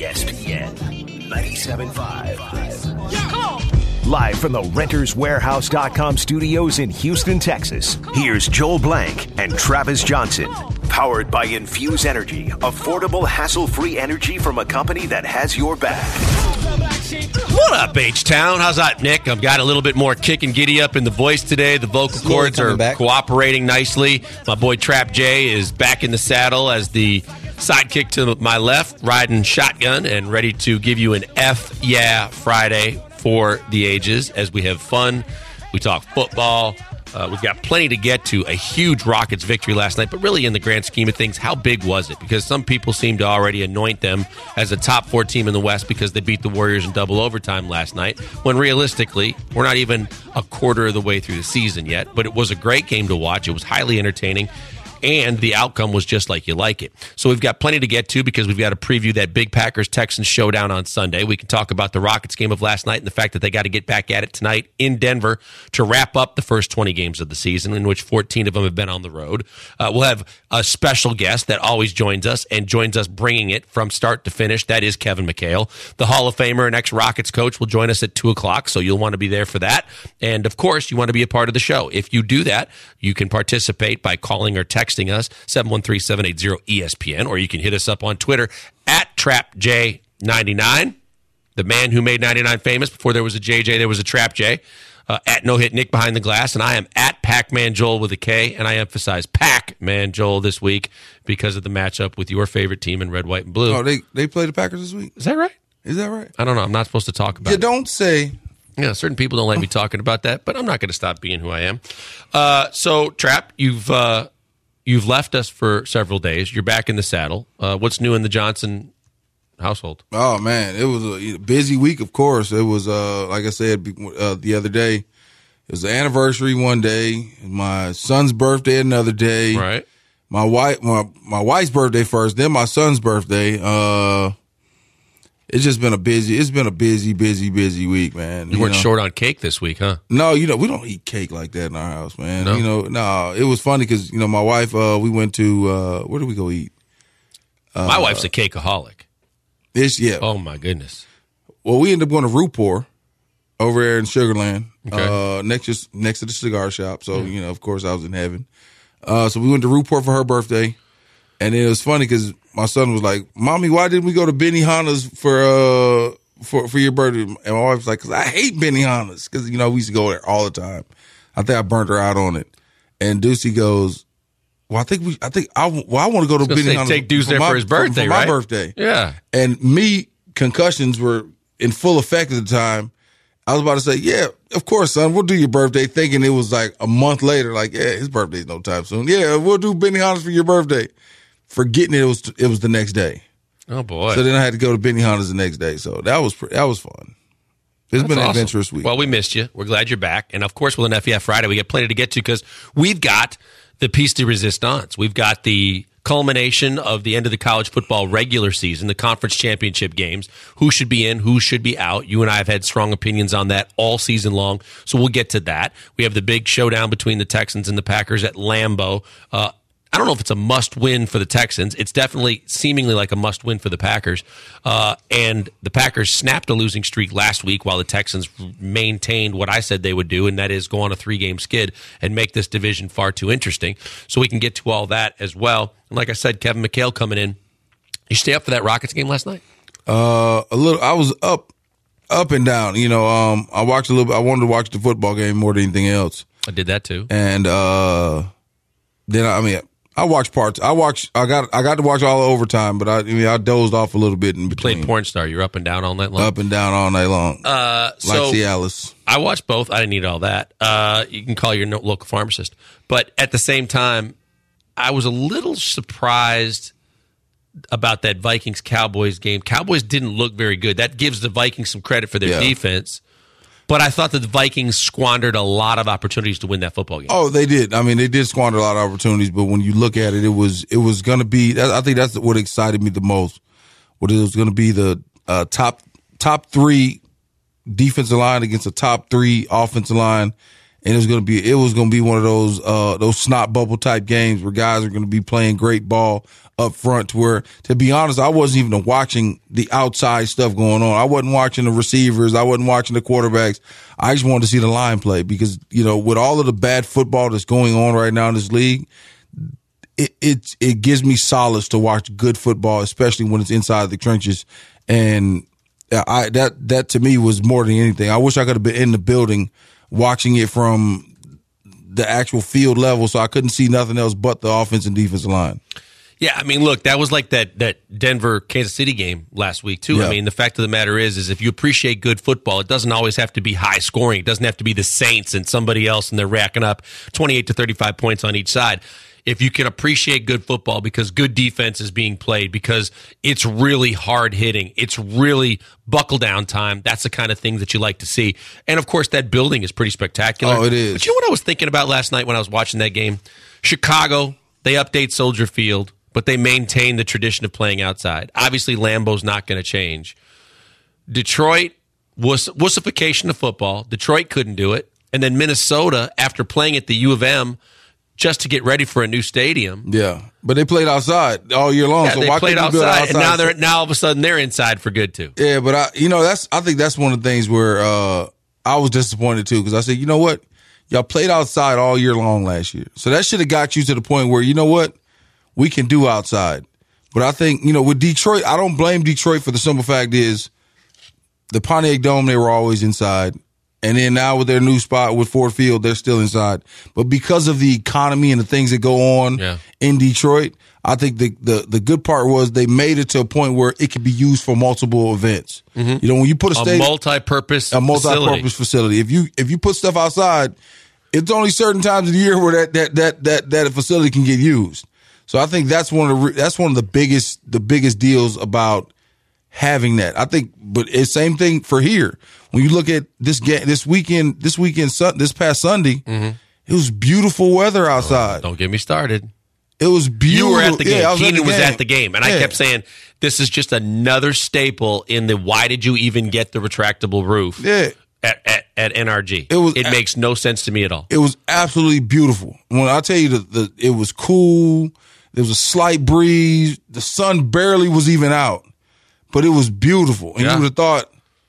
ESPN 97.5. Come on. Live from the RentersWarehouse.com studios in Houston, Texas, here's Joel Blank and Travis Johnson. Powered by Infuse Energy, affordable, hassle-free energy from a company that has your back. What up, H-Town? How's that, Nick? I've got a little bit more kick and giddy up in the voice today. The vocal cords are cooperating nicely. My boy Trap J is back in the saddle as the sidekick to my left, riding shotgun and ready to give you an F Yeah Friday for the ages as we have fun. We talk football. We've got plenty to get to. A huge Rockets victory last night, but really in the grand scheme of things, how big was it? Because some people seem to already anoint them as a top 4 team in the West because they beat the Warriors in double overtime last night, when realistically, we're not even a quarter of the way through the season yet. But it was a great game to watch. It was highly entertaining. And the outcome was just like you like it. So we've got plenty to get to because we've got to preview that big Packers-Texans showdown on Sunday. We can talk about the Rockets game of last night and the fact that they got to get back at it tonight in Denver to wrap up the first 20 games of the season, in which 14 of them have been on the road. We'll have a special guest that always joins us and joins us bringing it from start to finish. That is Kevin McHale. The Hall of Famer and ex-Rockets coach will join us at 2 o'clock, so you'll want to be there for that. And, of course, you want to be a part of the show. If you do that, you can participate by calling or texting us, 713-780-ESPN, or you can hit us up on Twitter at TrapJ99, the man who made 99 famous. Before there was a JJ, there was a Trap J. At No Hit Nick behind the glass, and I am at Pac-Man Joel with a K, and I emphasize Pac-Man Joel this week because of the matchup with your favorite team in red, white, and blue. Oh, they play the Packers this week? Is that right? Is that right? I don't know. I'm not supposed to talk about it. You don't say. Yeah, certain people don't like me talking about that, but I'm not going to stop being who I am. So, Trap, you've left us for several days. You're back in the saddle. What's new in the Johnson household? Oh, man, it was a busy week, of course. It was, like I said the other day, it was the anniversary one day, my son's birthday another day. Right. My wife's birthday first, then my son's birthday. It's been a busy week, man. You weren't short on cake this week, huh? No, we don't eat cake like that in our house, man. No? It was funny because, my wife, we went to, where did we go eat? My wife's a cakeaholic. Yeah. Oh, my goodness. Well, we ended up going to Rootport over there in Sugarland, okay. next to the cigar shop. So, of course, I was in heaven. So we went to Rootport for her birthday. And it was funny because my son was like, "Mommy, why didn't we go to Benihana's for your birthday?" And my wife was like, "Because I hate Benihana's." Because, we used to go there all the time. I think I burnt her out on it. And Deucey goes, "Well, I want to go to Benihana's." Take Deuce there for his birthday, for right? my birthday. Yeah. And concussions were in full effect at the time. I was about to say, "Yeah, of course, son, we'll do your birthday," thinking it was like a month later. Like, yeah, his birthday's no time soon. Yeah, we'll do Benihana's for your birthday. Forgetting it was the next day. Oh boy! So then I had to go to Benihana's the next day. So that was fun. It's been an adventurous week. Well, we missed you. We're glad you're back, and of course, with an FEF Friday, we get plenty to get to because we've got the piece de resistance. We've got the culmination of the end of the college football regular season, the conference championship games. Who should be in? Who should be out? You and I have had strong opinions on that all season long, so we'll get to that. We have the big showdown between the Texans and the Packers at Lambeau. I don't know if it's a must-win for the Texans. It's definitely seemingly like a must-win for the Packers. And the Packers snapped a losing streak last week while the Texans maintained what I said they would do, and that is go on a 3-game skid and make this division far too interesting. So we can get to all that as well. And like I said, Kevin McHale coming in. You stay up for that Rockets game last night? A little. I was up and down. I watched a little bit. I wanted to watch the football game more than anything else. I did that too. And then I watched parts. I got to watch all the overtime, but I dozed off a little bit in between. Played porn star. You're up and down all night long. Up and down all night long. Like Cialis. I watched both. I didn't need all that. You can call your local pharmacist. But at the same time, I was a little surprised about that Vikings-Cowboys game. Cowboys didn't look very good. That gives the Vikings some credit for their defense. But I thought that the Vikings squandered a lot of opportunities to win that football game. Oh, they did. They did squander a lot of opportunities, but when you look at it, it was going to be. I think that's what excited me the most. What it was going to be the top 3 defensive line against the top 3 offensive line, and it was gonna be one of those snot bubble type games where guys are gonna be playing great ball up front. Where, to be honest, I wasn't even watching the outside stuff going on. I wasn't watching the receivers. I wasn't watching the quarterbacks. I just wanted to see the line play because, with all of the bad football that's going on right now in this league, it gives me solace to watch good football, especially when it's inside the trenches. And that to me was more than anything. I wish I could have been in the building watching it from the actual field level, so I couldn't see nothing else but the offense and defensive line. Yeah, I mean, look, that was like that Denver-Kansas City game last week, too. Yeah. I mean, the fact of the matter is if you appreciate good football, it doesn't always have to be high scoring. It doesn't have to be the Saints and somebody else, and they're racking up 28 to 35 points on each side. If you can appreciate good football because good defense is being played, because it's really hard hitting, it's really buckle down time, that's the kind of thing that you like to see. And, of course, that building is pretty spectacular. Oh, it is. But you know what I was thinking about last night when I was watching that game? Chicago, they update Soldier Field, but they maintain the tradition of playing outside. Obviously, Lambeau's not going to change. Detroit, wussification of football. Detroit couldn't do it. And then Minnesota, after playing at the U of M, just to get ready for a new stadium. Yeah, but they played outside all year long. Yeah, so they played outside, and now all of a sudden they're inside for good too. Yeah, but I think that's one of the things where I was disappointed too, because I said, you know what, y'all played outside all year long last year, so that should have got you to the point where, you know what, we can do outside. But I think, with Detroit, I don't blame Detroit for the simple fact is the Pontiac Dome, they were always inside. And then now with their new spot with Ford Field, they're still inside. But because of the economy and the things that go on in Detroit, I think the good part was they made it to a point where it could be used for multiple events. Mm-hmm. When you put a multi-purpose facility. If you put stuff outside, it's only certain times of the year where that facility can get used. So I think that's one of the biggest deals about having that. I think, but it's same thing for here. When you look at this game, this past Sunday, it was beautiful weather outside. Don't get me started. It was beautiful. You were at the game. Yeah, Keenan was at the game. And I kept saying, this is just another staple in the why did you even get the retractable roof at NRG. It makes no sense to me at all. It was absolutely beautiful. When I tell you it was cool, there was a slight breeze. The sun barely was even out. But it was beautiful. And you would have thought,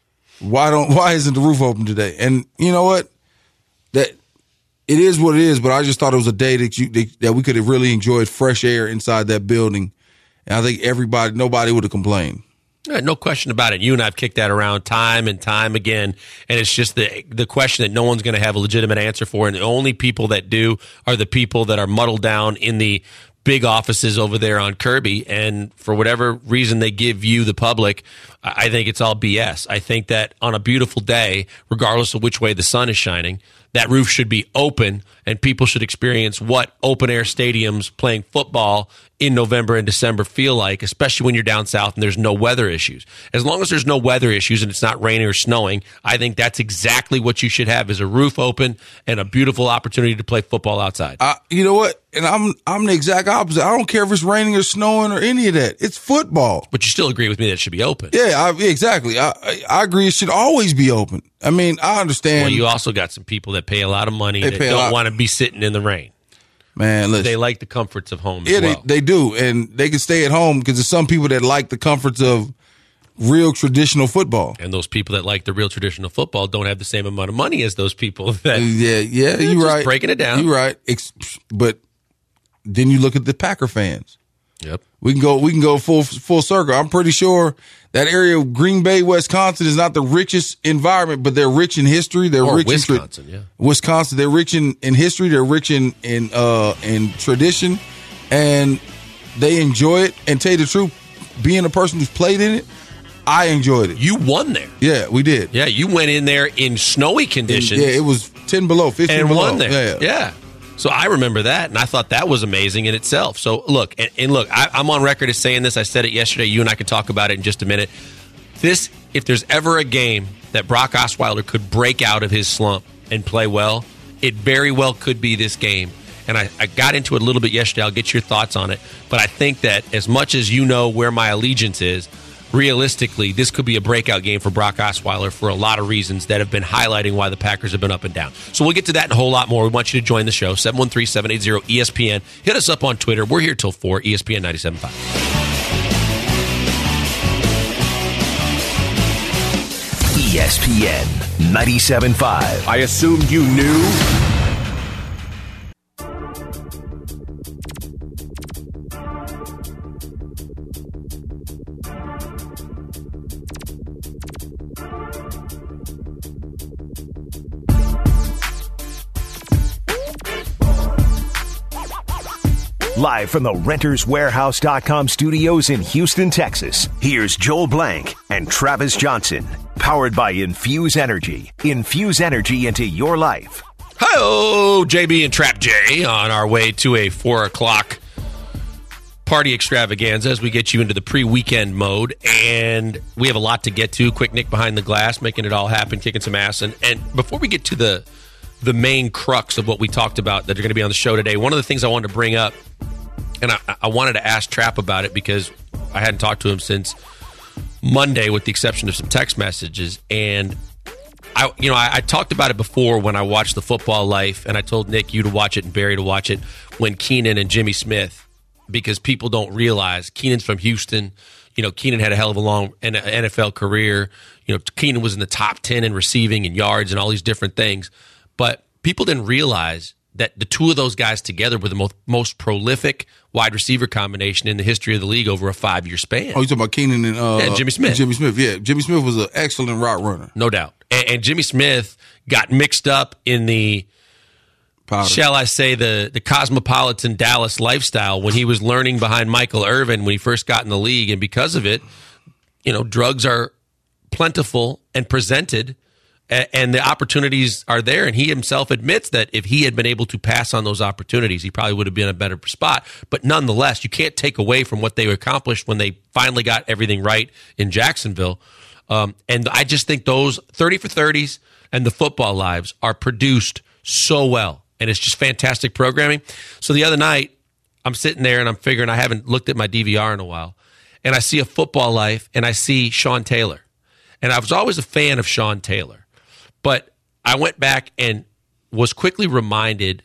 why isn't the roof open today? And you know what? That it is what it is, but I just thought it was a day that we could have really enjoyed fresh air inside that building. And I think nobody would have complained. Yeah, no question about it. You and I have kicked that around time and time again, and it's just the question that no one's going to have a legitimate answer for, and the only people that do are the people that are muddled down in the big offices over there on Kirby, and for whatever reason they give you, the public, I think it's all BS. I think that on a beautiful day, regardless of which way the sun is shining, that roof should be open and people should experience what open-air stadiums playing football in November and December feel like, especially when you're down south and there's no weather issues. As long as there's no weather issues and it's not raining or snowing, I think that's exactly what you should have, is a roof open and a beautiful opportunity to play football outside. You know what? And I'm the exact opposite. I don't care if it's raining or snowing or any of that. It's football. But you still agree with me that it should be open. Yeah, exactly. I agree it should always be open. I mean, I understand. Well, you also got some people that pay a lot of money that don't want to be sitting in the rain. Man, listen. They like the comforts of home as well. They do. And they can stay at home because there's some people that like the comforts of real traditional football. And those people that like the real traditional football don't have the same amount of money as those people that you're right. Breaking it down. You're right. But then you look at the Packer fans. Yep. We can go full circle. I'm pretty sure that area of Green Bay, Wisconsin is not the richest environment, but they're rich in history. They're rich Wisconsin, in Wisconsin. They're rich in history. They're rich in tradition, and they enjoy it. And tell you the truth, being a person who's played in it, I enjoyed it. You won there. Yeah, we did. Yeah, you went in there in snowy conditions. It was 10 below, 15 and below. Won there. Yeah. So I remember that, and I thought that was amazing in itself. So look, I'm on record as saying this. I said it yesterday. You and I can talk about it in just a minute. If there's ever a game that Brock Osweiler could break out of his slump and play well, it very well could be this game. And I got into it a little bit yesterday. I'll get your thoughts on it. But I think that as much as you know where my allegiance is, realistically, this could be a breakout game for Brock Osweiler for a lot of reasons that have been highlighting why the Packers have been up and down. So we'll get to that and a whole lot more. We want you to join the show, 713-780-ESPN. Hit us up on Twitter. We're here till 4, ESPN 97.5. ESPN 97.5. I assumed you knew. Live from the RentersWarehouse.com studios in Houston, Texas, here's Joel Blank and Travis Johnson. Powered by Infuse Energy. Infuse energy into your life. Hi-oh, JB and Trap J on our way to a 4 o'clock party extravaganza as we get you into the pre-weekend mode. And we have a lot to get to. Quick Nick behind the glass, making it all happen, kicking some ass. And before we get to the main crux of what we talked about that are going to be on the show today, one of the things I wanted to bring up, and I wanted to ask Trap about it because I hadn't talked to him since Monday with the exception of some text messages. And I talked about it before when I watched The Football Life, and I told Nick you to watch it and Barry to watch it when Keenan and Jimmy Smith, because people don't realize Keenan's from Houston. Keenan had a hell of a long NFL career. Keenan was in the top 10 in receiving and yards and all these different things. But people didn't realize that the two of those guys together were the most prolific wide receiver combination in the history of the league over a 5-year span. Oh, you're talking about Keenan and Jimmy Smith. Jimmy Smith, yeah. Jimmy Smith was an excellent route runner. No doubt. And Jimmy Smith got mixed up in the, shall I say, the cosmopolitan Dallas lifestyle when he was learning behind Michael Irvin when he first got in the league. And because of it, drugs are plentiful and presented, and the opportunities are there. And he himself admits that if he had been able to pass on those opportunities, he probably would have been in a better spot. But nonetheless, you can't take away from what they accomplished when they finally got everything right in Jacksonville. And I just think those 30 for 30s and the Football Lives are produced so well. And it's just fantastic programming. So the other night, I'm sitting there and I'm figuring I haven't looked at my DVR in a while. And I see a Football Life and I see Sean Taylor. And I was always a fan of Sean Taylor. But I went back and was quickly reminded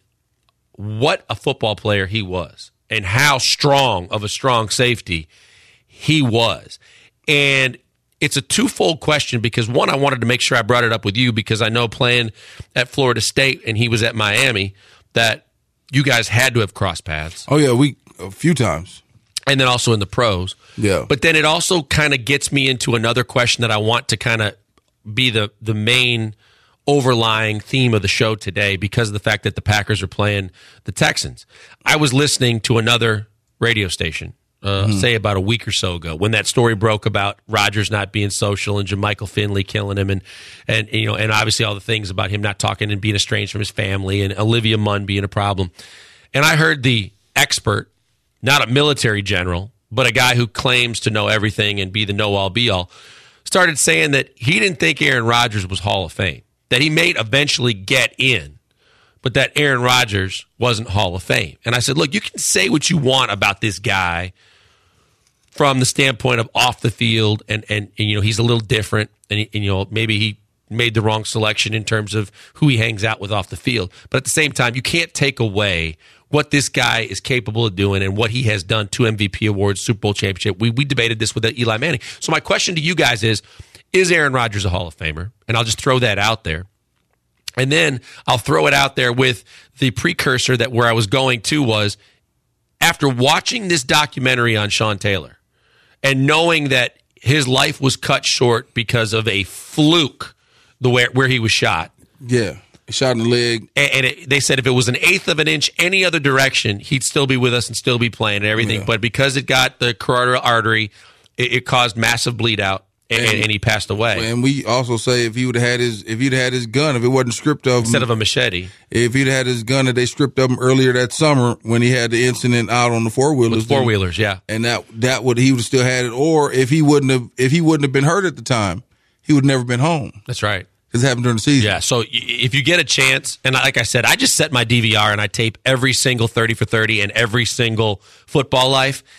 what a football player he was and how strong of a strong safety he was. And it's a twofold question because, one, I wanted to make sure I brought it up with you because I know playing at Florida State and he was at Miami that you guys had to have crossed paths. Oh, yeah, a few times. And then also in the pros. Yeah. But then it also kind of gets me into another question that I want to kind of be the main overlying theme of the show today because of the fact that the Packers are playing the Texans. I was listening to another radio station, say about a week or so ago, when that story broke about Rodgers not being social and Jermichael Finley killing him, and obviously all the things about him not talking and being estranged from his family, and Olivia Munn being a problem. And I heard the expert, not a military general, but a guy who claims to know everything and be the know-all, be-all, started saying that he didn't think Aaron Rodgers was Hall of Fame, that he may eventually get in, but that Aaron Rodgers wasn't Hall of Fame. And I said, look, you can say what you want about this guy from the standpoint of off the field, and he's a little different, and maybe he made the wrong selection in terms of who he hangs out with off the field. But at the same time, you can't take away what this guy is capable of doing and what he has done, 2 MVP awards, Super Bowl championship. We debated this with Eli Manning. So my question to you guys is Aaron Rodgers a Hall of Famer? And I'll just throw that out there. And then I'll throw it out there with the precursor that where I was going to was, after watching this documentary on Sean Taylor and knowing that his life was cut short because of a fluke, where he was shot. Yeah. Shot in the leg. And they said if it was an eighth of an inch any other direction, he'd still be with us and still be playing and everything. Yeah. But because it got the carotid artery, it caused massive bleed out, and he passed away. And we also say if he'd had his gun, if it wasn't stripped of him, instead of a machete, if he'd had his gun that they stripped of him earlier that summer when he had the incident out on the four-wheelers. With four-wheelers, yeah. And that would he would still had it. Or if he wouldn't have been hurt at the time, he would never been home. That's right. Because it happened during the season. Yeah, so if you get a chance, and like I said, I just set my DVR and I tape every single 30 for 30 and every single Football Life,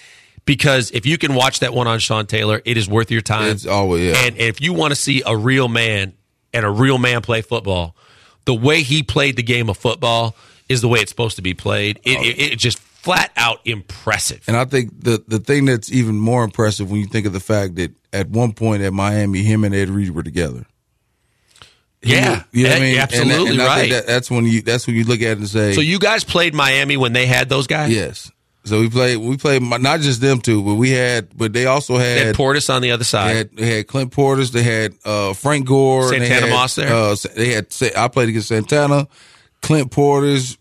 because if you can watch that one on Sean Taylor, it is worth your time. It's always, yeah. And if you want to see a real man and a real man play football, the way he played the game of football is the way it's supposed to be played. It just flat out impressive. And I think the thing that's even more impressive when you think of the fact that at one point at Miami, him and Ed Reed were together. You know what I mean? Absolutely and right. I think that's when you look at it and say. So you guys played Miami when they had those guys? Yes. So we played not just them two, but they also had. They had Portis on the other side. They had Clint Portis. They had Frank Gore. Santana Moss there. I played against Santana, Clint Portis.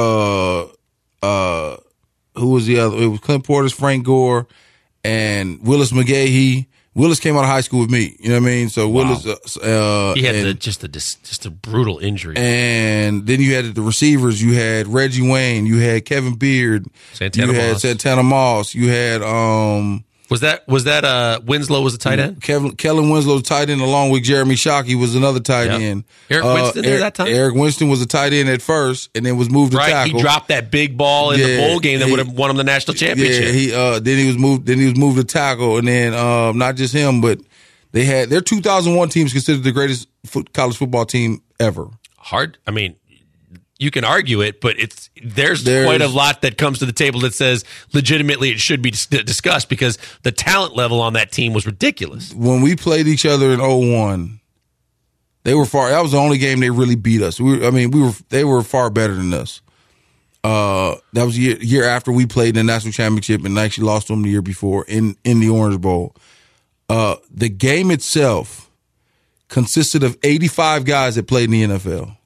Who was the other? It was Clint Portis, Frank Gore, and Willis McGahee. Willis came out of high school with me. You know what I mean? So wow. Willis, he had just a brutal injury. And then you had the receivers. You had Reggie Wayne. You had Kevin Beard. Santana Moss. You had Was that Winslow was the tight end? Kellen Winslow was tight end along with Jeremy Shockey was another tight end. Eric Winston there that time? Eric Winston was a tight end at first and then was moved to tackle. He dropped that big ball in the bowl game that would have won him the national championship. Yeah, then he was moved to tackle, and then not just him, but they had their 2001 team is considered the greatest college football team ever. I mean, you can argue it, but there's quite a lot that comes to the table that says legitimately it should be discussed because the talent level on that team was ridiculous. When we played each other in 2001, they were far. That was the only game they really beat us. They were far better than us. That was the year after we played in the national championship and actually lost to them the year before in the Orange Bowl. The game itself consisted of 85 guys that played in the NFL.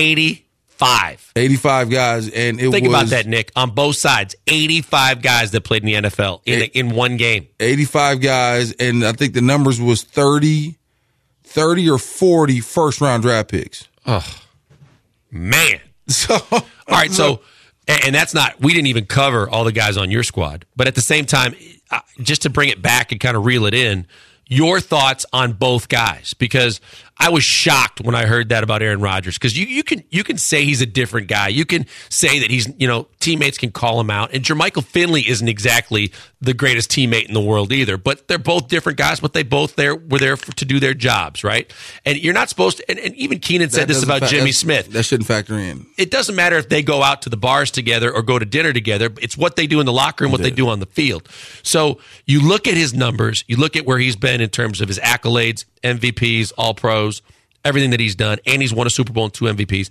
85 guys, and think about that, Nick. On both sides, 85 guys that played in the NFL in one game. 85 guys, and I think the numbers was 30 or 40 first-round draft picks. Oh, man. All right, so, and that's not, we didn't even cover all the guys on your squad. But at the same time, just to bring it back and kind of reel it in, your thoughts on both guys, because I was shocked when I heard that about Aaron Rodgers, because you can say he's a different guy. You can say that he's, teammates can call him out. And Jermichael Finley isn't exactly the greatest teammate in the world either, but they're both different guys, but they both were there to do their jobs, right? And you're not supposed to, and even Keenan said this about Jimmy Smith. That shouldn't factor in. It doesn't matter if they go out to the bars together or go to dinner together. It's what they do in the locker room, what they do on the field. So you look at his numbers, you look at where he's been in terms of his accolades, MVPs, All-Pros, everything that he's done, and he's won a Super Bowl and 2 MVPs,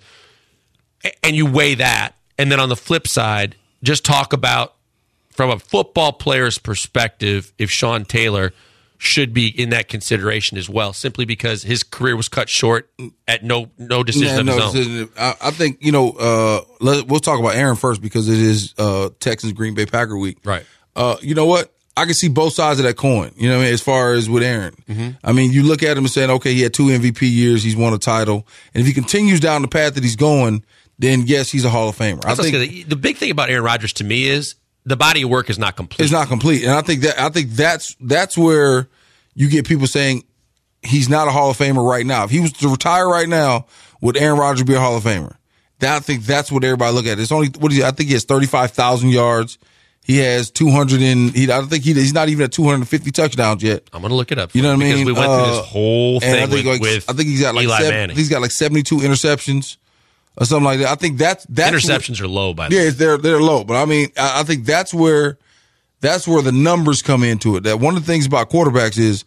and you weigh that, and then on the flip side, just talk about, from a football player's perspective, if Sean Taylor should be in that consideration as well, simply because his career was cut short at no decision of his own. I think, we'll talk about Aaron first because it is Texans Green Bay Packer week. Right. You know what? I can see both sides of that coin, as far as with Aaron. Mm-hmm. I mean, you look at him and saying, okay, he had 2 MVP years, he's won a title. And if he continues down the path that he's going, then yes, he's a Hall of Famer. I think the big thing about Aaron Rodgers to me is the body of work is not complete. It's not complete. And I think that's where you get people saying he's not a Hall of Famer right now. If he was to retire right now, would Aaron Rodgers be a Hall of Famer? I think that's what everybody look at. It's only, I think he has 35,000 yards. He has 200 he's not even at 250 touchdowns yet. I'm going to look it up. You know what I mean? Because we went through this whole thing with I think he's got Eli Manning. He's got like 72 interceptions or something like that. I think that's interceptions are low, by the way. Yeah, they're low. But I mean, I think that's where the numbers come into it. That one of the things about quarterbacks is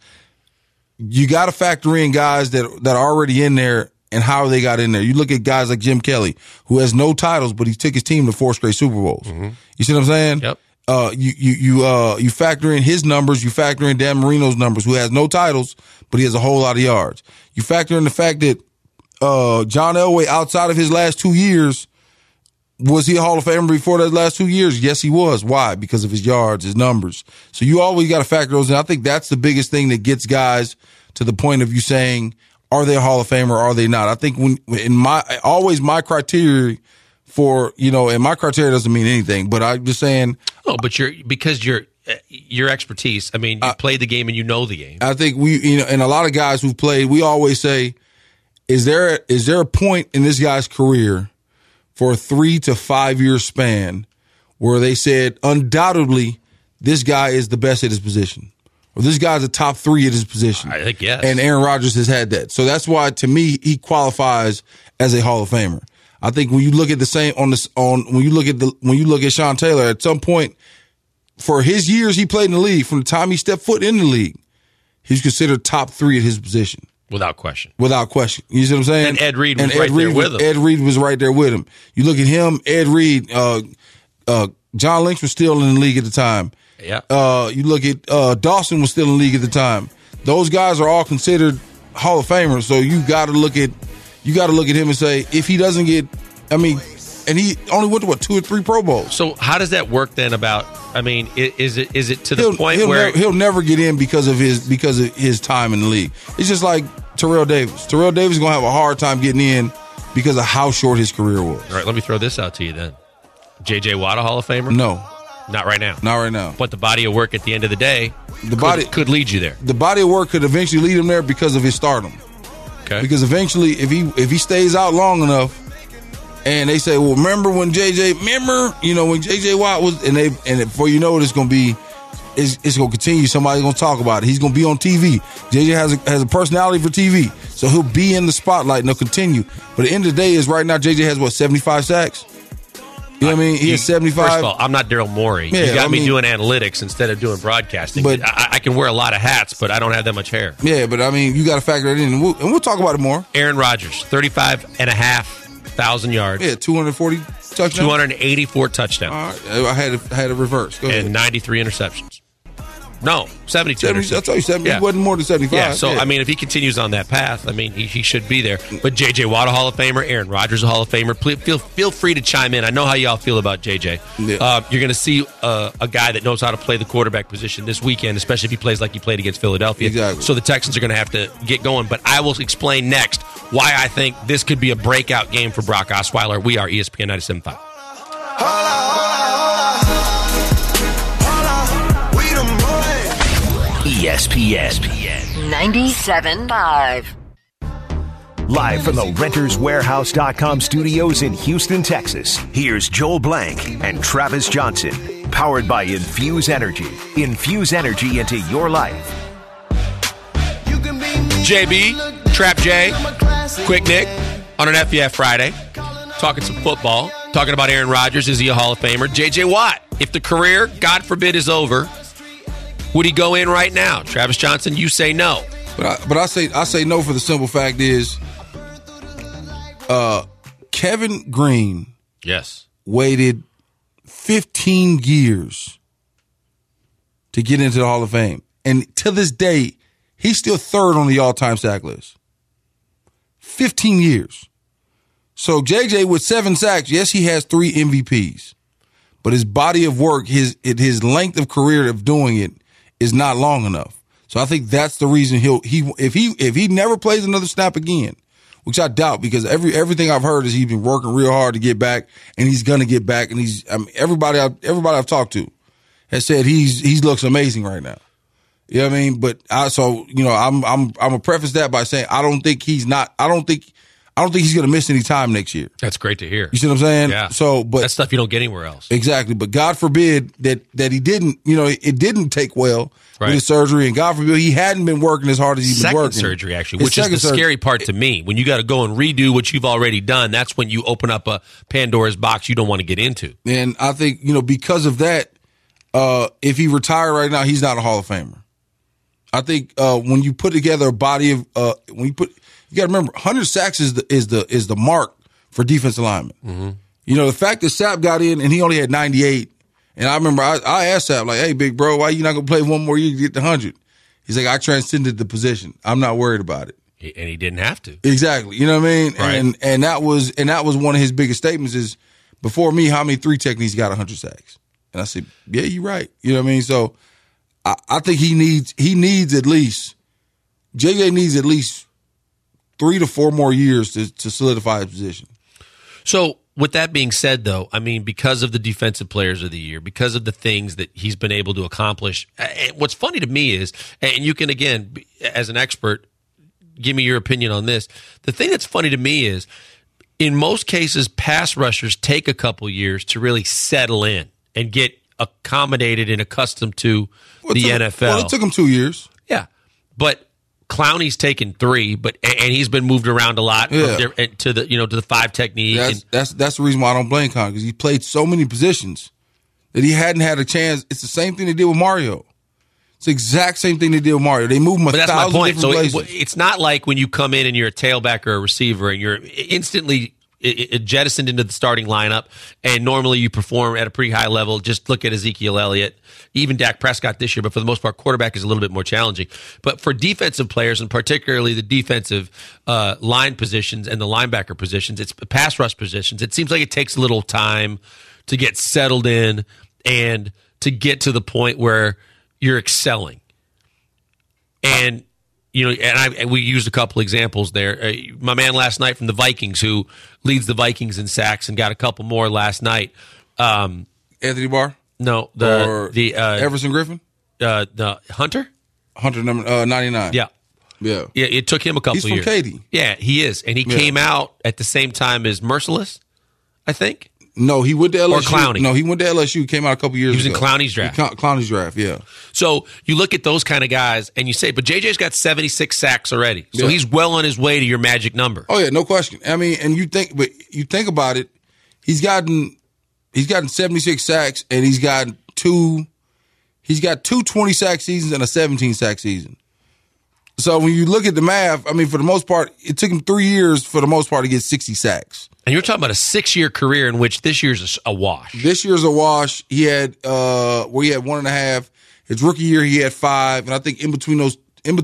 you got to factor in guys that are already in there and how they got in there. You look at guys like Jim Kelly, who has no titles, but he took his team to 4 straight Super Bowls. Mm-hmm. You see what I'm saying? Yep. You factor in his numbers, you factor in Dan Marino's numbers, who has no titles, but he has a whole lot of yards. You factor in the fact that John Elway, outside of his last 2 years, was he a Hall of Famer before those last 2 years? Yes, he was. Why? Because of his yards, his numbers. So you always got to factor those in. I think that's the biggest thing that gets guys to the point of you saying, are they a Hall of Famer or are they not? I think my criteria for, and my criteria doesn't mean anything, but I'm just saying. Oh, but your expertise. I mean, you played the game and you know the game. I think and a lot of guys who've played, we always say, is there a point in this guy's career for a 3 to 5 year span where they said undoubtedly this guy is the best at his position. Or this guy's a top 3 at his position. I think, yes. And Aaron Rodgers has had that. So that's why, to me, he qualifies as a Hall of Famer. I think when you look at when you look at Sean Taylor, at some point, for his years he played in the league, from the time he stepped foot in the league, he's considered top 3 at his position. Without question. Without question. You see what I'm saying? And Ed Reed was right there with him. Ed Reed was right there with him. You look at him, Ed Reed, John Lynch was still in the league at the time. Yeah. You look at Dawson was still in the league at the time. Those guys are all considered Hall of Famers. So you got to look at him and say, if he doesn't get, and he only went to 2 or 3 Pro Bowls. So how does that work then? Is it to the point where he'll never get in because of his time in the league? It's just like Terrell Davis. Terrell Davis is gonna have a hard time getting in because of how short his career was. All right, let me throw this out to you then. J.J. Watt, a Hall of Famer? No. Not right now. Not right now. But the body of work at the end of the day could lead you there. The body of work could eventually lead him there because of his stardom. Okay. Because eventually, if he stays out long enough, and they say, well, remember when when J.J. Watt was, and before you know it, it's going to continue. Somebody's going to talk about it. He's going to be on TV. J.J. has a personality for TV, so he'll be in the spotlight and he'll continue. But at the end of the day, right now, J.J. has 75 sacks? You know what I mean? He has 75. First of all, I'm not Daryl Morey. Yeah, you got me doing analytics instead of doing broadcasting. But I can wear a lot of hats, but I don't have that much hair. Yeah, but you got to factor it in, and we'll talk about it more. Aaron Rodgers, 35,500 yards. Yeah, 240 touchdowns. 284 touchdowns. All right, I had a reverse. Go ahead. And 93 interceptions. No, 72. 70, I told you 70. Yeah. He wasn't more than 75. Yeah, so, if he continues on that path, he should be there. But J.J. Watt, a Hall of Famer. Aaron Rodgers, a Hall of Famer. Feel free to chime in. I know how y'all feel about J.J. Yeah. You're going to see a guy that knows how to play the quarterback position this weekend, especially if he plays like he played against Philadelphia. Exactly. So the Texans are going to have to get going. But I will explain next why I think this could be a breakout game for Brock Osweiler. We are ESPN 97.5. ESPN 97.5. Live from the RentersWarehouse.com studios in Houston, Texas, here's Joel Blank and Travis Johnson. Powered by Infuse Energy. Infuse energy into your life. JB, Trap J, Quick Nick on an FEF Friday. Talking some football. Talking about Aaron Rodgers. Is he a Hall of Famer? J.J. Watt. If the career, God forbid, is over, would he go in right now? Travis Johnson, you say no. But I say no for the simple fact is Kevin Green waited 15 years to get into the Hall of Fame. And to this day, he's still third on the all-time sack list. 15 years. So JJ with 7 sacks, yes, he has 3 MVPs. But his body of work, his length of career of doing it is not long enough. So I think that's the reason if he never plays another snap again, which I doubt, because everything I've heard is he's been working real hard to get back, and he's gonna get back. And everybody I've talked to has said he looks amazing right now. You know what I mean? But I'm gonna preface that by saying I don't think he's gonna miss any time next year. That's great to hear. You see what I'm saying? Yeah. But that's stuff you don't get anywhere else. Exactly. But God forbid that he didn't. It didn't take well right. with his surgery, and God forbid he hadn't been working as hard as he's been working. Second surgery, actually, which is the scary part to me. When you got to go and redo what you've already done, that's when you open up a Pandora's box you don't want to get into. And I think because of that, if he retired right now, he's not a Hall of Famer. I think when you put together a body of you got to remember 100 sacks is the mark for defensive linemen. Mm-hmm. The fact that Sapp got in and he only had 98, and I remember I asked Sapp, like, hey, big bro, why you not gonna play one more year to get to 100? He's like, I transcended the position. I'm not worried about it. And he didn't have to. Exactly. You know what I mean? Right. And that was one of his biggest statements is, before me, how many 3 techniques got 100 sacks? And I said, yeah, you're right. You know what I mean? So I think he needs at least, JJ needs at least 3 to 4 more years to solidify his position. So with that being said, though, because of the defensive players of the year, because of the things that he's been able to accomplish, what's funny to me is, and you can, again, as an expert, give me your opinion on this. The thing that's funny to me is, in most cases, pass rushers take a couple years to really settle in and get accommodated and accustomed to the NFL. Well, it took him 2 years. Yeah, but Clowney's taken 3, and he's been moved around a lot to the 5 technique. That's the reason why I don't blame Con, because he played so many positions that he hadn't had a chance. It's the same thing they did with Mario. It's the exact same thing they did with Mario. They moved him 1,000 different places. It's not like when you come in and you're a tailback or a receiver and you're instantly jettisoned into the starting lineup, and normally you perform at a pretty high level. Just look at Ezekiel Elliott, even Dak Prescott this year, but for the most part, quarterback is a little bit more challenging. But for defensive players, and particularly the defensive line positions and the linebacker positions, it's pass rush positions, it seems like it takes a little time to get settled in and to get to the point where you're excelling. And we used a couple examples there. My man last night from the Vikings, who leads the Vikings in sacks and got a couple more last night. Anthony Barr? No, Everson Griffin? The Hunter? Hunter, number 99. Yeah. It took him a couple years. He's from Katy. Yeah, he is, and he came out at the same time as Merciless, I think. No, he went to LSU. Or Clowney. No, he went to LSU. Came out a couple years ago. He was in Clowney's draft. Clowney's draft, yeah. So you look at those kind of guys, and you say, but JJ's got 76 sacks already. So he's well on his way to your magic number. Oh, yeah, no question. I mean, and you think about it, he's gotten 76 sacks, and he's got two 20-sack seasons and a 17-sack season. So when you look at the math, I mean, for the most part, it took him 3 years for the most part to get 60 sacks. And you're talking about a 6-year career in which this year's a wash. This year's a wash. He had he had 1.5. His rookie year he had 5, and I think in between those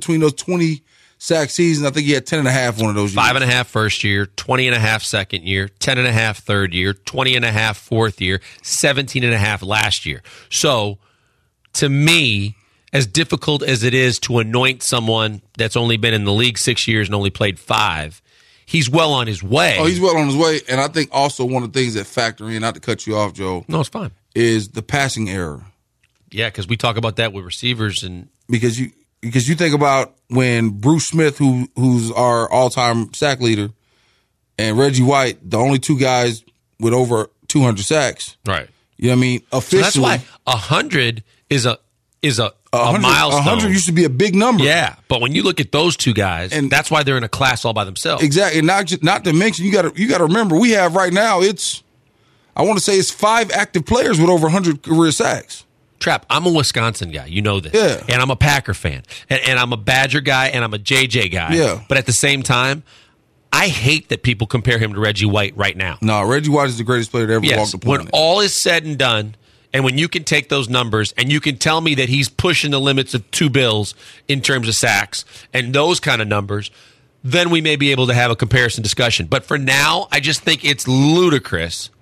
20-sack seasons, I think he had 10.5 one of those years. 5.5 first year, 20.5 second year, 10.5 third year, 20.5 fourth year, 17.5 last year. So to me, as difficult as it is to anoint someone that's only been in the league 6 years and only played 5, he's well on his way. Oh, he's well on his way. And I think also one of the things that factor in, not to cut you off, Joe. No, it's fine. Is the passing error. Yeah, because we talk about that with receivers. And Because you think about when Bruce Smith, who's our all-time sack leader, and Reggie White, the only two guys with over 200 sacks. Right. You know what I mean? Officially. So that's why 100 is a milestone. 100 used to be a big number. Yeah, but when you look at those two guys, and that's why they're in a class all by themselves. Exactly. And not to mention, you got to remember, we have right now, I want to say it's 5 active players with over 100 career sacks. Trap, I'm a Wisconsin guy. You know this. Yeah. And I'm a Packer fan. And I'm a Badger guy, and I'm a JJ guy. Yeah. But at the same time, I hate that people compare him to Reggie White right now. No, Reggie White is the greatest player to ever walk the planet. When all is said and done, and when you can take those numbers and you can tell me that he's pushing the limits of 2 bills in terms of sacks and those kind of numbers, then we may be able to have a comparison discussion. But for now, I just think it's ludicrous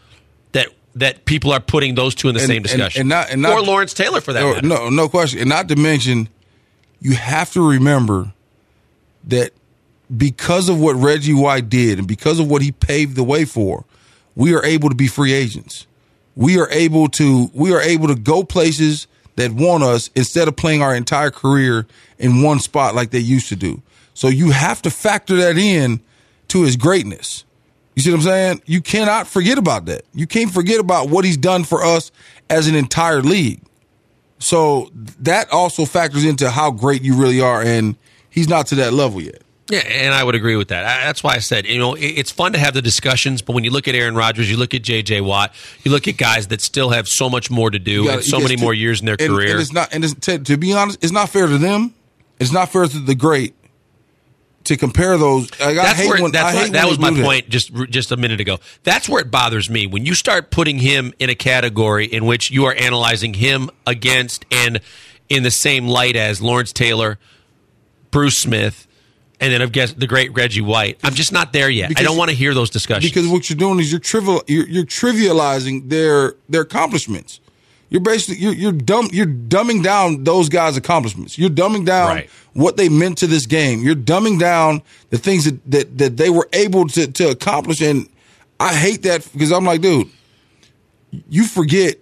that people are putting those two in the same discussion. Or Lawrence Taylor, for that matter. No question. And not to mention, you have to remember that because of what Reggie White did and because of what he paved the way for, we are able to be free agents. We are able to go places that want us instead of playing our entire career in one spot like they used to do. So you have to factor that in to his greatness. You see what I'm saying? You cannot forget about that. You can't forget about what he's done for us as an entire league. So that also factors into how great you really are, and he's not to that level yet. Yeah, and I would agree with that. That's why I said, it's fun to have the discussions, but when you look at Aaron Rodgers, you look at J.J. Watt, you look at guys that still have so much more to do and so many more years in their career. To be honest, it's not fair to them. It's not fair to the great to compare those. That was my point just a minute ago. That's where it bothers me. When you start putting him in a category in which you are analyzing him against and in the same light as Lawrence Taylor, Bruce Smith, and then I've guessed the great Reggie White. I'm just not there yet. I don't want to hear those discussions. Because what you're doing is you're trivializing their accomplishments. You're dumbing down those guys' accomplishments. You're dumbing down what they meant to this game. You're dumbing down the things that they were able to accomplish. And I hate that because I'm like, dude, you forget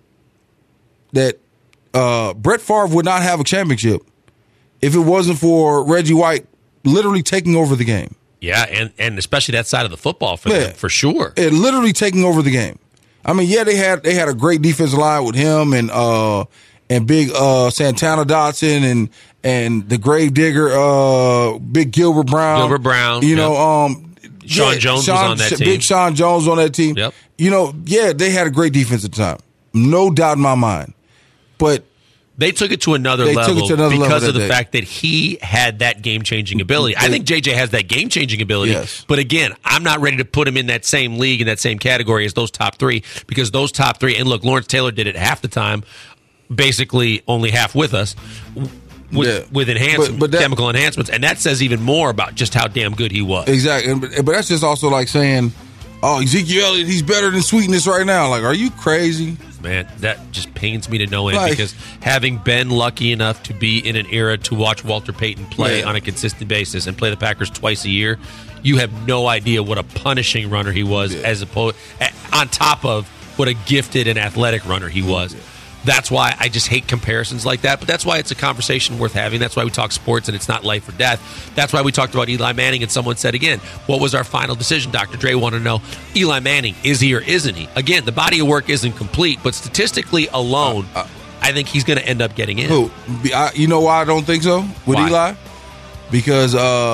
that Brett Favre would not have a championship if it wasn't for Reggie White literally taking over the game. Yeah, and especially that side of the football for them, for sure. And literally taking over the game. I mean, yeah, they had a great defensive line with him and big Santana Dotson and the grave digger big Gilbert Brown. You know, Sean Jones was on that team. Big Sean Jones on that team. Yep. You know, yeah, they had a great defensive time. No doubt in my mind. But they took it to another level because of the fact that he had that game-changing ability. I think JJ has that game-changing ability. Yes. But again, I'm not ready to put him in that same league, in that same category as those top three, because those top three, and look, Lawrence Taylor did it half the time, basically only half with us, with chemical enhancements, and that says even more about just how damn good he was. Exactly. But that's just also like saying, oh, Ezekiel Elliott, he's better than Sweetness right now. Like, are you crazy? Man, that just pains me to no end, because having been lucky enough to be in an era to watch Walter Payton play on a consistent basis and play the Packers twice a year, you have no idea what a punishing runner he was, as opposed on top of what a gifted and athletic runner he was. That's why I just hate comparisons like that, but that's why it's a conversation worth having. That's why we talk sports and it's not life or death. That's why we talked about Eli Manning, and someone said again, what was our final decision? Dr. Dre wanted to know, Eli Manning, is he or isn't he? Again, the body of work isn't complete, but statistically alone, I think he's going to end up getting in. Who? You know why I don't think so with Eli? Because,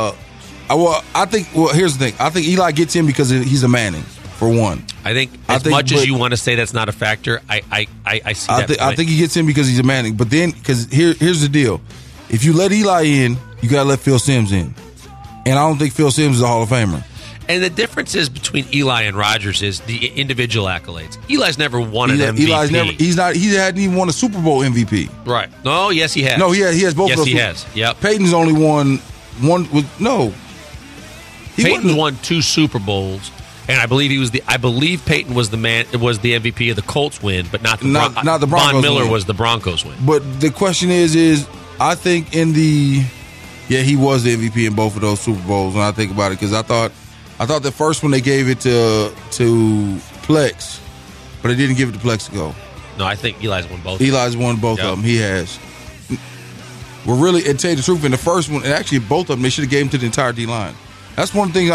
here's the thing. I think Eli gets in because he's a Manning. For one, I think as much as you want to say that's not a factor, I see that. I think he gets in because he's a Manning. But then, because here's the deal: if you let Eli in, you gotta let Phil Simms in, and I don't think Phil Simms is a Hall of Famer. And the difference is between Eli and Rodgers is the individual accolades. Eli's never won an MVP. Eli's never. He's not. He hadn't even won a Super Bowl MVP. Right? No. Yes, he has. No, he has both. Yes, of those. He has. Yep. Peyton's only won one. Peyton's won 2 Super Bowls. And I believe Peyton was the MVP of the Colts win, but not the Broncos. Von Miller was the Broncos win. But the question is I think he was the MVP in both of those Super Bowls when I think about it, because I thought the first one they gave it to Plex, but they didn't give it to Plexico. No, I think Eli's won both. Eli's won both of them. He has. We're really, and tell you the truth, in the first one, and actually both of them, they should have gave him to the entire D line. That's one thing.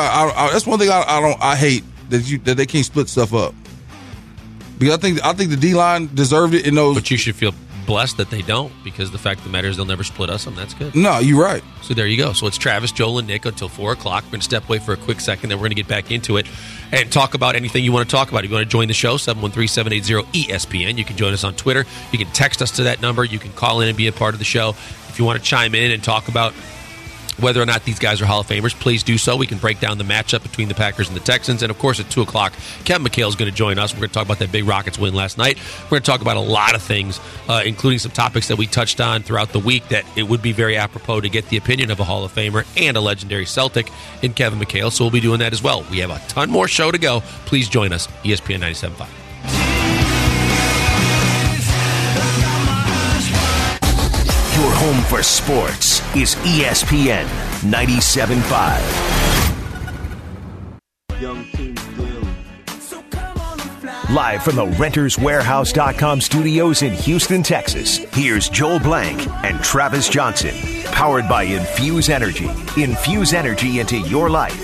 I hate that they can't split stuff up, because I think the D line deserved it in those. But you should feel blessed that they don't, because the fact of the matter is they'll never split us, and that's good. No, you're right. So there you go. So it's Travis, Joel, and Nick until 4 o'clock. We're going to step away for a quick second, then we're going to get back into it and talk about anything you want to talk about. If you want to join the show, 713-780-ESPN. You can join us on Twitter. You can text us to that number. You can call in and be a part of the show. If you want to chime in and talk about whether or not these guys are Hall of Famers, please do so. We can break down the matchup between the Packers and the Texans. And, of course, at 2 o'clock, Kevin McHale is going to join us. We're going to talk about that big Rockets win last night. We're going to talk about a lot of things, including some topics that we touched on throughout the week that it would be very apropos to get the opinion of a Hall of Famer and a legendary Celtic in Kevin McHale. So we'll be doing that as well. We have a ton more show to go. Please join us, ESPN 97.5. Your home for sports is ESPN 97.5. Live from the RentersWarehouse.com studios in Houston, Texas, here's Joel Blank and Travis Johnson. Powered by Infuse Energy. Infuse energy into your life.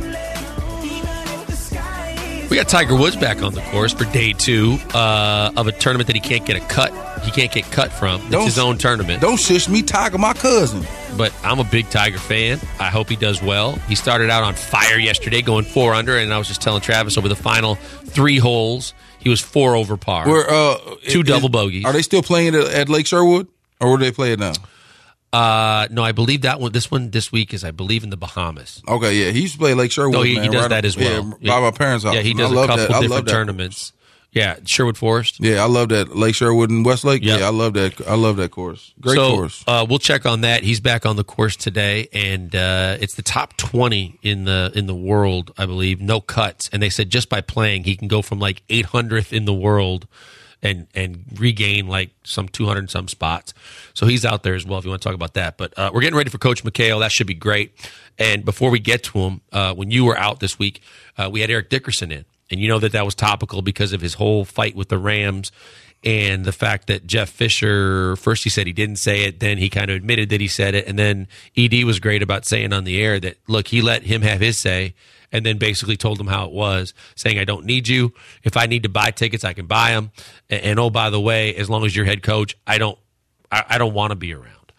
We got Tiger Woods back on the course for day 2 of a tournament that he can't get cut from. It's his own tournament. Don't shush me, Tiger, my cousin. But I'm a big Tiger fan. I hope he does well. He started out on fire yesterday, going 4 under, and I was just telling Travis over the final 3 holes, he was 4 over par. 2 double bogeys. Are they still playing it at Lake Sherwood, or where do they play it now? No, I believe this week is, I believe, in the Bahamas. Okay, yeah, he used to play Lake Sherwood. No, he does that as well. Yeah, by my parents' house. Yeah, he does a couple different tournaments. Yeah, Sherwood Forest. Yeah, I love that. Lake Sherwood and Westlake. Yep. Yeah, I love that. I love that course. Great course. We'll check on that. He's back on the course today, and it's the top 20 in the world, I believe. No cuts, and they said just by playing, he can go from like 800th in the world and regain like some 200 and some spots. So he's out there as well if you want to talk about that. But we're getting ready for Coach McHale. That should be great. And before we get to him, when you were out this week, we had Eric Dickerson in. And you know that was topical because of his whole fight with the Rams. and the fact that Jeff Fisher, first he said he didn't say it, then he kind of admitted that he said it, and then ED was great about saying on the air that, look, he let him have his say, and then basically told him how it was, saying, I don't need you. If I need to buy tickets, I can buy them. And oh, by the way, as long as you're head coach, I don't want to be around.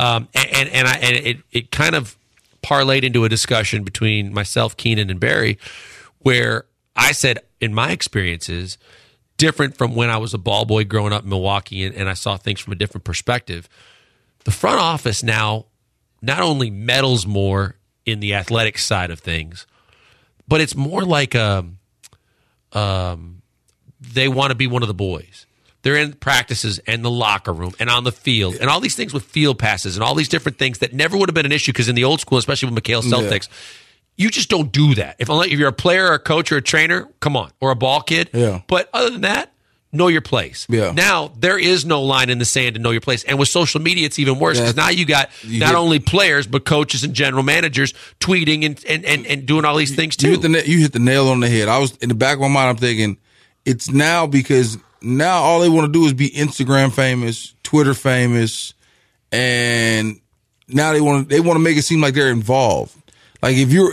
It kind of parlayed into a discussion between myself, Keenan, and Barry, where I said, in my experiences, different from when I was a ball boy growing up in Milwaukee and I saw things from a different perspective. The front office now not only meddles more in the athletic side of things, but it's more like they want to be one of the boys. They're in practices and the locker room and on the field and all these things with field passes and all these different things that never would have been an issue because in the old school, especially with McHale Celtics, you just don't do that. If you're a player or a coach or a trainer, come on, or a ball kid. Yeah. But other than that, know your place. Yeah. Now, there is no line in the sand to know your place. And with social media, it's even worse because now you got not only players, but coaches and general managers tweeting and doing all these things too. You hit the nail on the head. I was in the back of my mind, I'm thinking, it's now because now all they want to do is be Instagram famous, Twitter famous, and now they want to make it seem like they're involved. Like if you're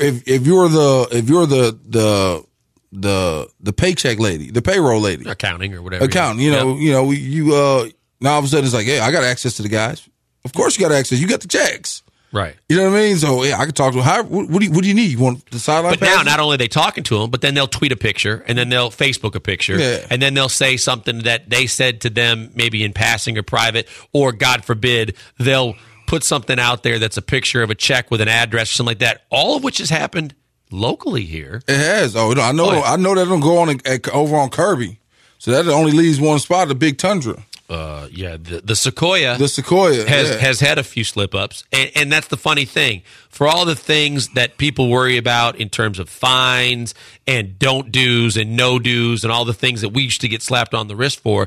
the paycheck lady, the payroll lady, accounting or whatever, now all of a sudden it's like, hey, I got access to the guys. Of course you got access. You got the checks. Right. You know what I mean? So yeah, I can talk to them. What do you need? You want the sideline? But now, not only are they talking to them, but then they'll tweet a picture, and then they'll Facebook a picture, and then they'll say something that they said to them, maybe in passing or private, or God forbid, they'll put something out there that's a picture of a check with an address or something like that. All of which has happened locally here. It has. Oh, I know. I know that don't go on over on Kirby, so that only leaves one spot, the Big Tundra. The Sequoia. The Sequoia has had a few slip ups, and that's the funny thing. For all the things that people worry about in terms of fines and don't do's and no do's and all the things that we used to get slapped on the wrist for,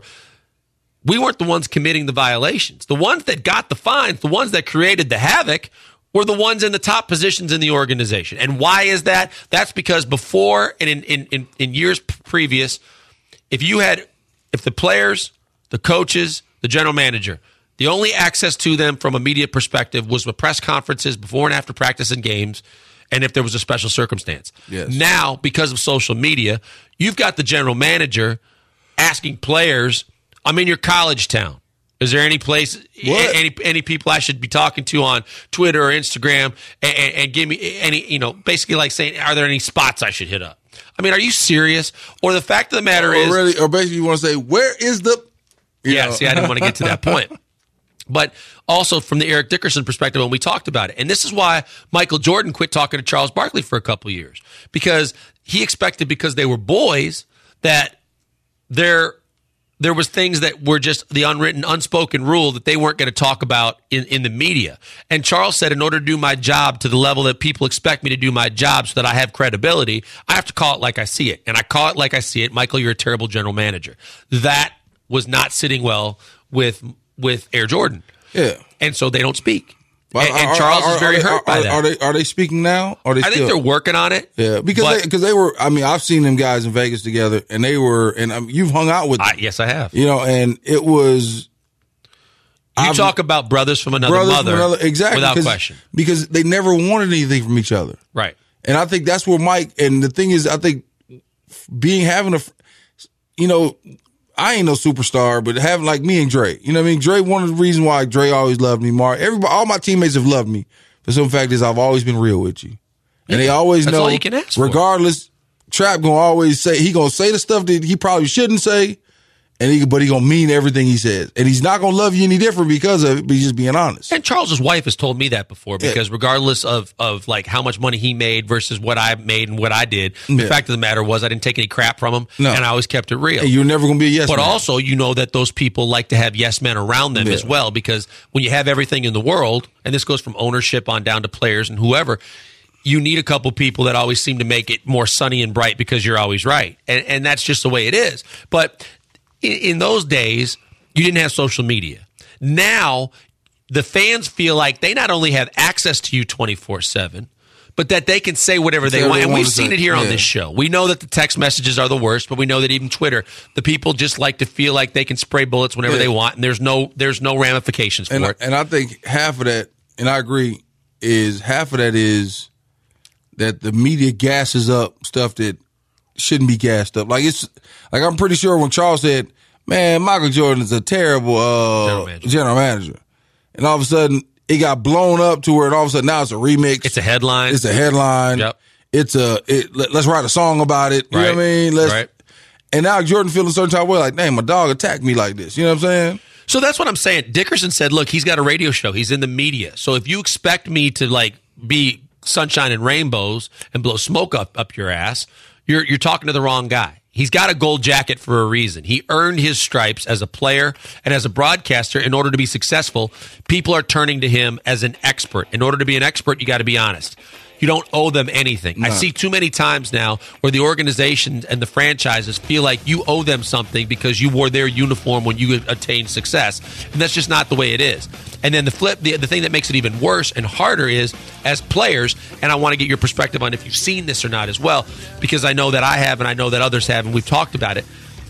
we weren't the ones committing the violations. The ones that got the fines, the ones that created the havoc, were the ones in the top positions in the organization. And why is that? That's because before and in years previous, if the players, the coaches, the general manager, the only access to them from a media perspective was with press conferences before and after practice and games, and if there was a special circumstance. Yes. Now, because of social media, you've got the general manager asking players, I'm in your college town. Is there any place, any people I should be talking to on Twitter or Instagram and give me any, basically like saying, are there any spots I should hit up? I mean, are you serious? Or the fact of the matter is... Or basically you want to say, where is the... See, I didn't want to get to that point. But also from the Eric Dickerson perspective, when we talked about it, and this is why Michael Jordan quit talking to Charles Barkley for a couple of years, because he expected, because they were boys, that there was things that were just the unwritten, unspoken rule that they weren't going to talk about in the media. And Charles said, in order to do my job to the level that people expect me to do my job so that I have credibility, I have to call it like I see it. And I call it like I see it. Michael, you're a terrible general manager. That was not sitting well with Air Jordan. Yeah. And so they don't speak. And Charles is very hurt by that. Are they speaking now? I think they're working on it. Yeah, because they were. I mean, I've seen them guys in Vegas together, and they were. And you've hung out with them. Yes, I have. And it was. You talk about brothers from another mother, exactly, without question, because they never wanted anything from each other, right? And I think that's where Mike. And the thing is, I think I ain't no superstar, but having like me and Dre, you know what I mean? Dre, one of the reasons why Dre always loved me, Mark, all my teammates have loved me. The simple fact is I've always been real with you. And they always know, all you can ask regardless, Trap gonna always say, he gonna say the stuff that he probably shouldn't say, but he gonna mean everything he says. And he's not gonna love you any different because of it, but he's just being honest. And Charles's wife has told me that before, because regardless of like how much money he made versus what I made and what I did, the fact of the matter was I didn't take any crap from him, and I always kept it real. And you're never gonna be a yes man. But also, that those people like to have yes men around them as well, because when you have everything in the world, and this goes from ownership on down to players and whoever, you need a couple people that always seem to make it more sunny and bright because you're always right. And that's just the way it is. But in those days, you didn't have social media. Now, the fans feel like they not only have access to you 24/7, but that they can say whatever they want. And we've seen it here on this show. We know that the text messages are the worst, but we know that even Twitter, the people just like to feel like they can spray bullets whenever they want, and there's no ramifications for it. And I think half of that, and I agree, is half of that is that the media gasses up stuff that shouldn't be gassed up. Like I'm pretty sure when Charles said, "Man, Michael Jordan is a terrible general manager," and all of a sudden it got blown up to where all of a sudden now it's a remix. It's a headline. Yep. Let's write a song about it. You know what I mean? Right. And now Jordan feeling a certain type of way, like, "Dang, my dog attacked me like this." You know what I'm saying? So that's what I'm saying. Dickerson said, "Look, he's got a radio show. He's in the media. So if you expect me to like be sunshine and rainbows and blow smoke up your ass, you're talking to the wrong guy. He's got a gold jacket for a reason. He earned his stripes as a player and as a broadcaster. In order to be successful, people are turning to him as an expert. In order to be an expert, you got to be honest. You don't owe them anything. No. I see too many times now where the organizations and the franchises feel like you owe them something because you wore their uniform when you attained success. And that's just not the way it is. And then the thing that makes it even worse and harder is, as players, and I want to get your perspective on if you've seen this or not as well, because I know that I have and I know that others have, and we've talked about it.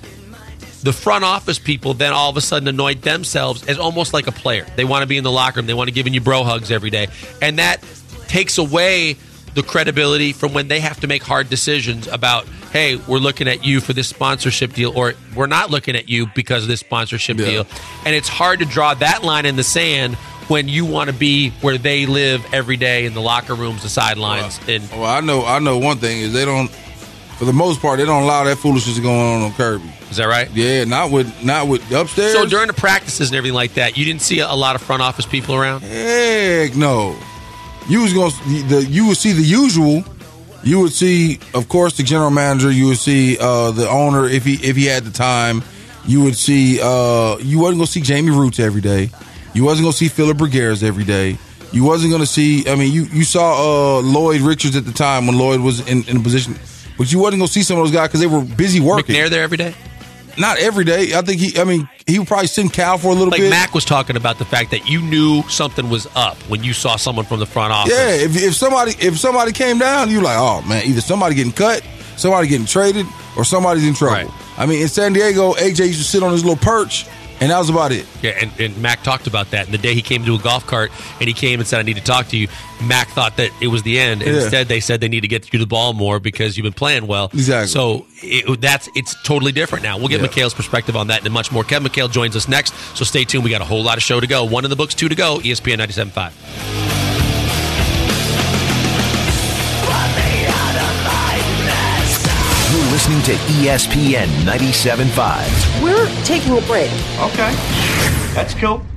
The front office people then all of a sudden anoint themselves as almost like a player. They want to be in the locker room. They want to give you bro hugs every day. And that takes away the credibility from when they have to make hard decisions about, hey, we're looking at you for this sponsorship deal, or we're not looking at you because of this sponsorship deal. And it's hard to draw that line in the sand when you want to be where they live every day in the locker rooms, the sidelines. Well, I know one thing is they don't, for the most part, they don't allow that foolishness to go on Kirby. Is that right? Yeah, not with upstairs. So during the practices and everything like that, you didn't see a lot of front office people around? Heck no. You would see the usual. You would see, of course, the general manager. You would see the owner if he had the time. You would see. You wasn't going to see Jamie Roots every day. You wasn't going to see Philip Brugueras every day. You wasn't going to see. I mean, you saw Lloyd Richards at the time when Lloyd was in a position, but you wasn't going to see some of those guys because they were busy working. McNair there every day. Not every day. I think he would probably send Cal for a little bit. Like Mac was talking about the fact that you knew something was up when you saw someone from the front office. Yeah, if somebody came down, you're like, oh man, either somebody getting cut, somebody getting traded, or somebody's in trouble. Right. I mean, in San Diego, AJ used to sit on his little perch, and that was about it. Yeah, and Mac talked about that. And the day he came to a golf cart and he came and said, I need to talk to you, Mac thought that it was the end. And instead, they said they need to get you the ball more because you've been playing well. Exactly. So it's totally different now. We'll get McHale's perspective on that and much more. Kevin McHale joins us next, so stay tuned. We got a whole lot of show to go. 1 in the books, 2 to go. ESPN 97.5. You're listening to ESPN 97.5. We're taking a break. Okay. That's cool.